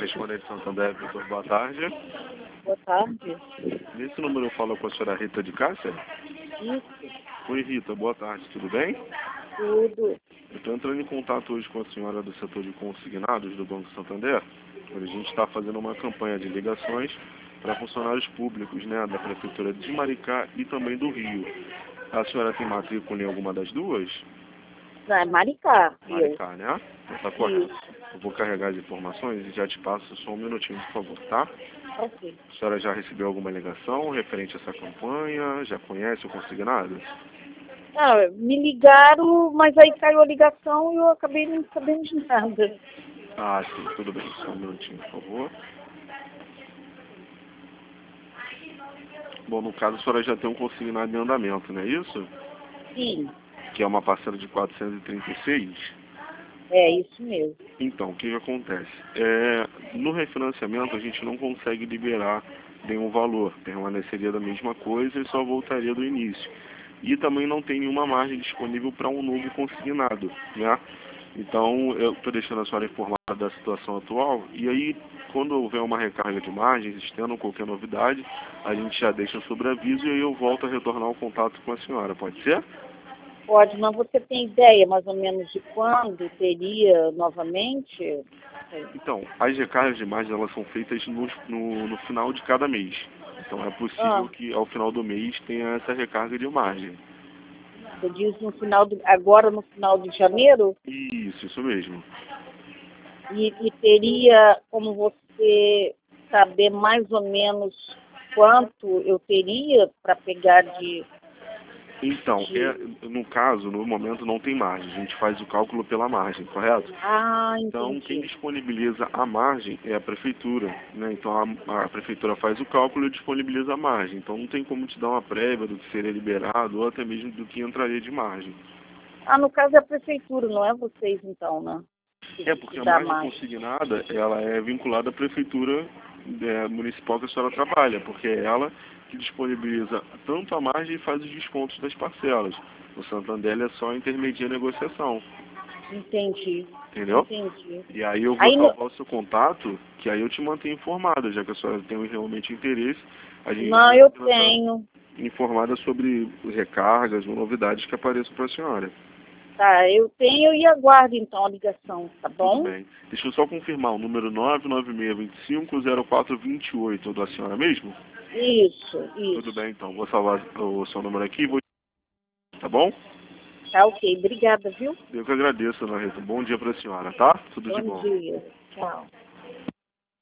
correspondente Santander, Vitor, boa tarde. Boa tarde. Nesse número eu falo com a senhora Rita de Cássia? Isso, Oi Rita, boa tarde, tudo bem? tudo. Eu estou entrando em contato hoje com a senhora do setor de consignados do Banco Santander. A gente está fazendo uma campanha de ligações para funcionários públicos, né, da Prefeitura de Maricá e também do Rio. A senhora tem matrícula em alguma das duas? Não, é Maricá. Maricá, né? Tá correto. Isso. Eu vou carregar as informações e já te passo só um minutinho, por favor, tá? Ok. A senhora já recebeu alguma ligação referente a essa campanha? Já conhece o consignado? Não, me ligaram, mas aí caiu a ligação e eu acabei não sabendo de nada. Ah, sim, tudo bem. Só um minutinho, por favor. Bom, no caso, a senhora já tem um consignado em andamento, não é isso? Sim, Que é uma parcela de 436. é isso mesmo. Então, o que acontece? No refinanciamento, a gente não consegue liberar nenhum valor. Permaneceria da mesma coisa e só voltaria do início. E também não tem nenhuma margem disponível para um novo consignado, né? Então, eu estou deixando a senhora informada da situação atual. E aí, quando houver uma recarga de margens, estando qualquer novidade, a gente já deixa sobre aviso e aí eu volto a retornar o contato com a senhora. Pode ser? Pode, mas você tem ideia mais ou menos de quando teria novamente? Então, as recargas de margens elas são feitas no final de cada mês. Então, é possível Ah, que ao final do mês tenha essa recarga de margem. você diz no final agora no final de janeiro? Isso mesmo. E teria como você saber mais ou menos quanto eu teria para pegar Então, de... no caso, no momento não tem margem. A gente faz o cálculo pela margem, correto? Ah, Então, quem entendi. disponibiliza a margem é a prefeitura, né? Então, a prefeitura faz o cálculo e disponibiliza a margem. Então, não tem como te dar uma prévia do que seria liberado ou até mesmo do que entraria de margem. Ah, no caso é a prefeitura, não é vocês então, né? Porque Que a dá margem mais. consignada, ela é vinculada à prefeitura municipal que a senhora trabalha, porque é ela que disponibiliza tanto a margem e faz os descontos das parcelas. O Santander é só intermedia a negociação, Entendi, entendeu? entendi. E aí eu vou Aí, salvar o seu contato, que aí eu te mantenho informada, já que a senhora tem realmente interesse, a gente não, eu tenho. informada sobre recargas ou novidades que apareçam para a senhora. Tá, eu tenho e aguardo então a ligação, tá Tudo bom? bem. Deixa eu só confirmar o número 996250428 da senhora mesmo? Isso, Tudo isso. bem, então. Vou salvar o seu número aqui e vou... Tá bom? Tá ok, obrigada, viu? Eu que agradeço, Ana Rita. Bom dia para a senhora, tá? Tudo de Bom bom. dia. Tchau.